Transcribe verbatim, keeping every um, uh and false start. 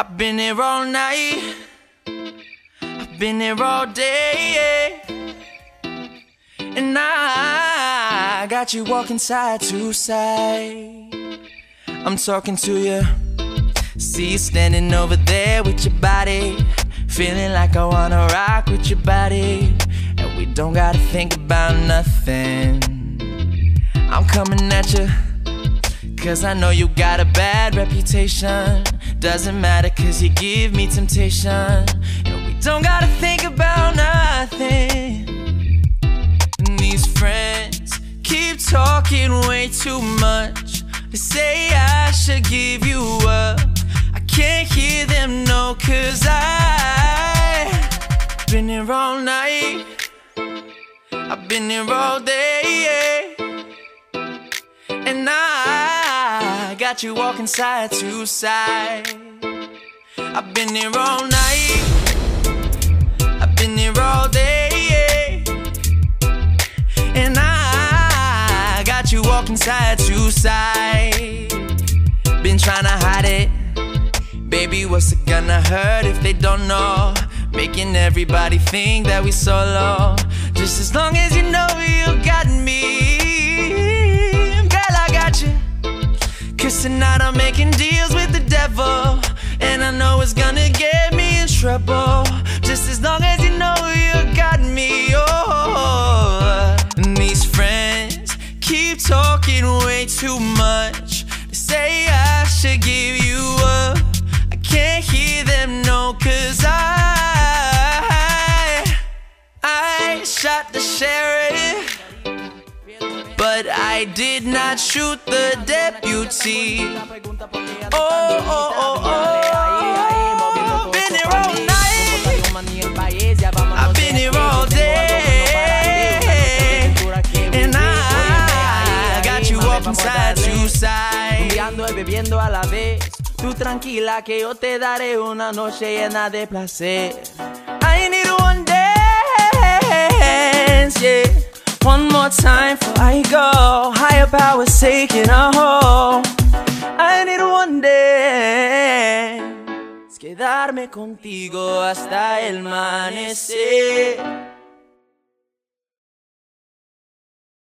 I've been here all night, I've been here all day, and I got you walking side to side. I'm talking to you, see you standing over there with your body, feeling like I wanna rock with your body, and we don't gotta think about nothing. I'm coming at you, cause I know you got a bad reputation. Doesn't matter cause you give me temptation, and we don't gotta think about nothing. And these friends keep talking way too much. They say I should give you up. I can't hear them, no, cause I've been here all night, I've been here all day, and I got you walking side to side. I've been here all night, I've been here all day, and I got you walking side to side. Been trying to hide it, baby, what's it gonna hurt if they don't know? Making everybody think that we solo. Just as long as you know you got me, girl, I got you. Cause tonight I'm making deals with the devil, and I know it's gonna get me in trouble. Just as long as you know you got me, oh. And these friends keep talking way too much. They say I should give you up. I can't hear them, no, cause I I shot the sheriff, but I did not shoot the deputy. Oh, oh, oh, oh. Been here all night, I've been here all day, and I got you walking side to side. Bebiendo a la vez, tú tranquila que yo te daré una noche llena de placer. I need one dance, yeah. One more time before I go. Higher powers taking a hold. I need one dance, quedarme contigo hasta el amanecer.